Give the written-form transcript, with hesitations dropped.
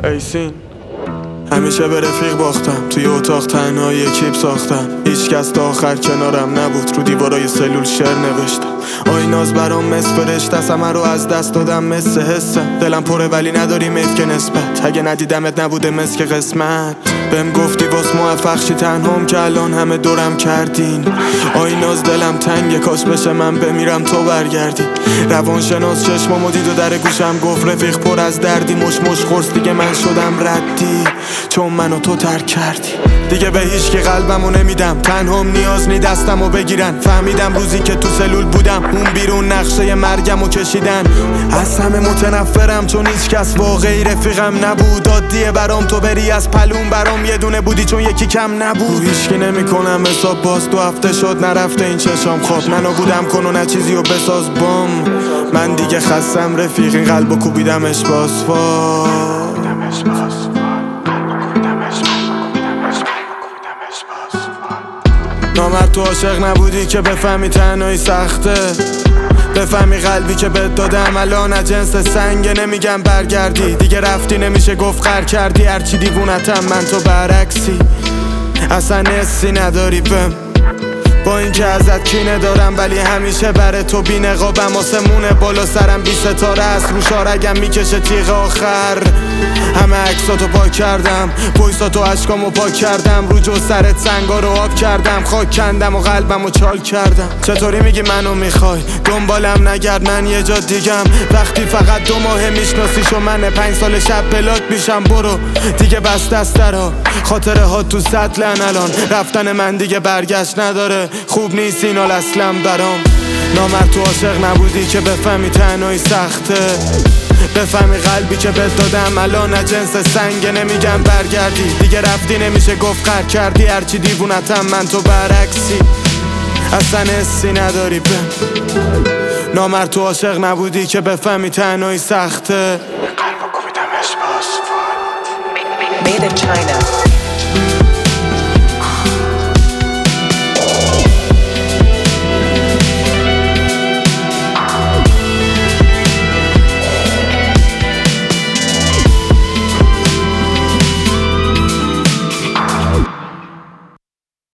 ایسین همیشه به رفیق باختم، توی اتاق تنها یه کیپ ساختم. هیچ کس تا آخر کنارم نبود، رو دیوارای سلول شعر نوشتم. آیناز برام مس فرشته است، همه رو از دست دادم مثل حسم. دلم پره ولی نداری میف که نسبت، اگه ندیدمت نبوده مثل که قسمت. بهم گفتی واس موفق شی تنهام که الان همه دورم کردین. آیناز دلم تنگه، کاش بشه من بمیرم تو برگردی. روانشناس چشمامو دید و در گوشم گفت رفیق پر از دردی. مش خورس دیگه من شدم ردی، چون منو تو ترک کردی. دیگه به هیچ که قلبمو نمیدم، تنهام نیاز نی دستمو بگیرن. فهمیدم روزی که تو سلول بودم اون بیرون نقشه مرگمو کشیدن. از همه متنفرم چون هیچ کس واقعی رفیقم نبود. عادیه برام تو بری از پلون، برام یه دونه بودی چون یکی کم نبود. هیچ که نمیکنم حساب، باز 2 هفته شد نرفته این چشام خواب. منو بودم کن و نه چیزی و بساز بام. من دیگه خستم رفیق، این قلبو کوبیدمش باسفال. نامرد تو عاشق نبودی که بفهمی تنهایی سخته، بفهمی قلبی که بهت دادم الان از جنس سنگه. نمیگم برگردی، دیگه رفتی نمیشه گفت غر کردی. هرچی دیوونتم من تو برعکسی، اصلا حسی نداری بهم. با اینکه ازت کینه دارم ولی همیشه بره تو بی نقابم. آسمونه بالا سرم 20 ستاره است، رو شارگم میکشه تیغ آخر. همه عکساتو پاک کردم، وایساتو عشقامو پاک کردم. رو جو سرت سنگا رو آب کردم، خاک کندم و قلبمو چال کردم. چطوری میگی منو میخوای دنبالم نگرد، من یه جا دیگم. وقتی فقط 2 ماه میشناسیش و من 5 سال شب بلاک میشم. برو دیگه بس دسترها، خاطره ها تو سطلن. الان رفتن من دیگه برگشت نداره، خوب نیست این حال اصلا برام. نامرد تو عاشق نبودی که بفهمی تنهایی سخته، بفهمی قلبی که بهت دادم الان از جنس سنگه. نمیگم برگردی، دیگه رفتی نمیشه گفت غر کردی. هرچی دیوونتم من تو برعکسی، اصلا حسی نداری بهم. نامرد تو عاشق نبودی که بفهمی تنهایی سخته. قلبو کوبیدمش باسفال. Made in China.